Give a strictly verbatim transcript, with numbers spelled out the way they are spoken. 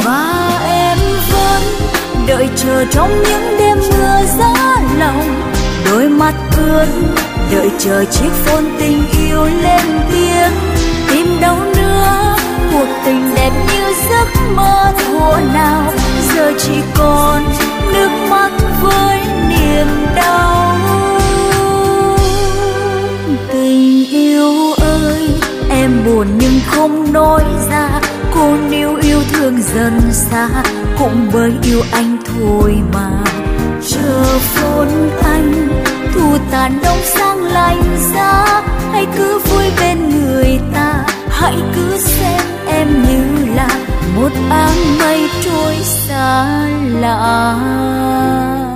và em vẫn đợi chờ trong những đêm mưa giá lòng. Đôi mắt ướt đợi chờ chiếc phone tình yêu lên tiếng. Tìm đâu nữa cuộc tình đẹp như giấc mơ thuở nào, giờ chỉ còn nước mắt với niềm đau. Tình yêu ơi, em buồn nhưng không nói ra. Cô níu yêu thương dần xa, cũng bởi yêu anh thôi mà. Chờ phone anh, thu tàn đông sang lạnh giá. Hãy cứ vui bên người ta, hãy cứ xem em như là một áng mây trôi xa lạ.